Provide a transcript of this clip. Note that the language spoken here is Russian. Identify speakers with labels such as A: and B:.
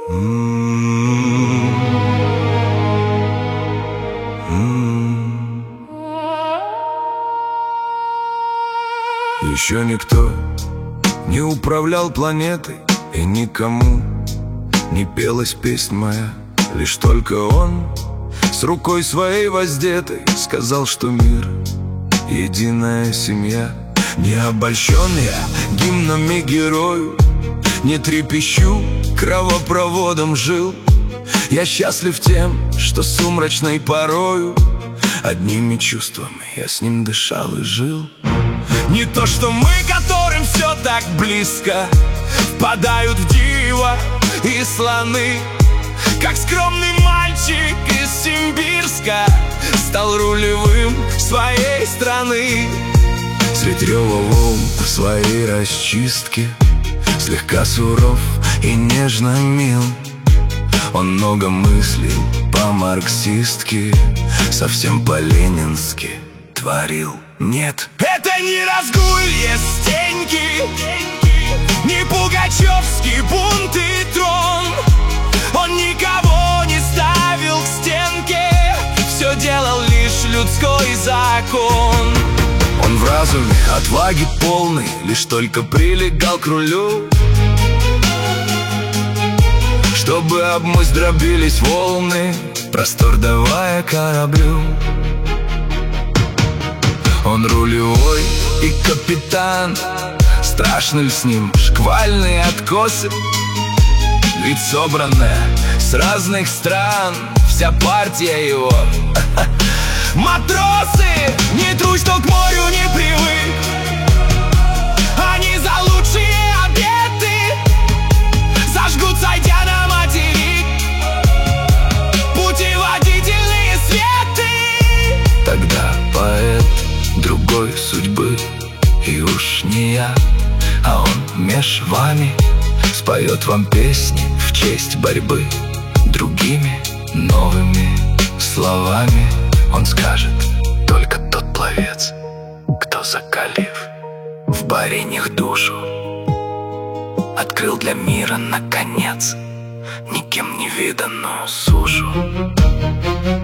A: Еще никто не управлял планетой, и никому не пелась песнь моя. Лишь только он с рукой своей воздетой сказал, что мир — единая семья. Не обольщен я гимнами герою, не трепещу, кровопроводом жил. Я счастлив тем, что сумрачной порою одними чувствами я с ним дышал и жил. Не то, что мы, которым все так близко, впадают в диво и слоны. Как скромный мальчик из Симбирска стал рулевым своей страны. Средь рева волн в своей расчистке слегка суров и нежно мил. Он много мыслил по-марксистски, совсем по-ленински творил. Нет, это не Разгулье Стеньки, не пугачевский бунт и трон. Он никого не ставил к стенке, все делал лишь людской закон. Он в разуме отваги полный, лишь только прилегал к рулю, чтобы об мыс дробились волны, простор давая кораблю. Он рулевой и капитан, страшны ли с ним шквальные откосы? Ведь собранная с разных стран вся партия его. Матросы, не трусь, что к морю не привык. Они за лучшие обеты зажгут, сойдя на материк, путеводительные светы. Тогда поэт другой судьбы, и уж не я, а он меж вами споет вам песни в честь борьбы другими новыми словами. Он скажет: только тот пловец, кто, закалив в бареньих душу, открыл для мира наконец никем не виданную сушу.